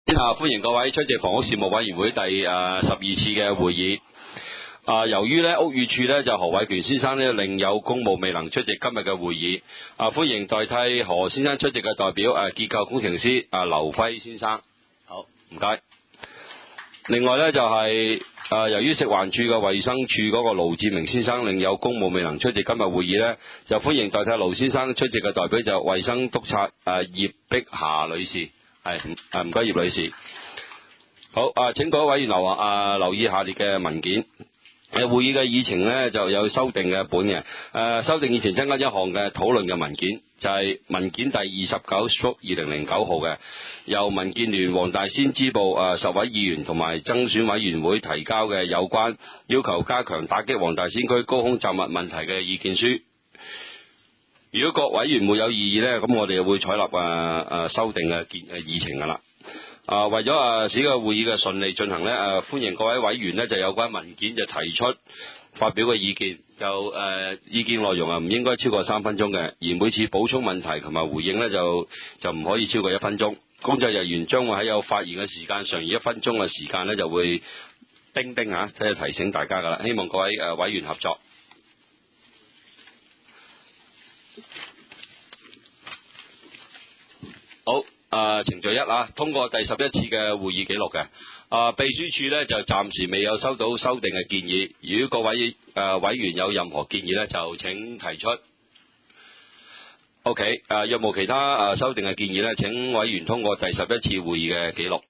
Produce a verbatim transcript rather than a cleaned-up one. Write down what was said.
啊，歡迎各位出席房屋事務委員會第誒十二次嘅會議。啊，由於咧屋宇署咧就何偉權先生咧另有公務未能出席今日嘅會議，啊歡迎代替何先生出席嘅代表誒結構工程師啊劉輝先生。好，唔該。另外咧就係、是、誒由於食環署嘅衛生署嗰個盧志明先生另有公務未能出席今日會議咧，就歡迎代替盧先生出席嘅代表就衛生督察誒葉碧霞女士。係，誒唔該葉女士。好，啊請各位委員留啊留意下列嘅文件。誒會議嘅議程呢就有修訂嘅本嘅。誒修訂議程增加一項嘅討論嘅文件，就係、是、文件第二十九二零零九號嘅，由民建聯黃大仙支部誒十位議員同埋增選委員會提交嘅有關要求加強打擊黃大仙區高空雜物問題嘅意見書。如果各委員會有異議呢，咁我哋會採納誒誒修訂嘅建誒議程噶啦。啊，為咗啊使個會議嘅順利進行呢，誒歡迎各位委員呢就有關文件就提出發表嘅意見，就誒、呃、意見內容啊唔應該超過三分鐘嘅，而每次補充問題同埋回應呢就就唔可以超過一分鐘。工作人員將會喺有發言嘅時間上，而一分鐘嘅時間呢就會叮叮嚇，即係提醒大家噶啦。希望各位誒委員合作。好，啊程序一啊，通過第十一次嘅會議記錄嘅。啊秘書處呢就暫時未有收到修訂嘅建議，如果各位誒委員有任何建議呢，就請提出。OK，誒若無其他誒修訂嘅建議呢，請委員通過第十一次會議嘅記錄。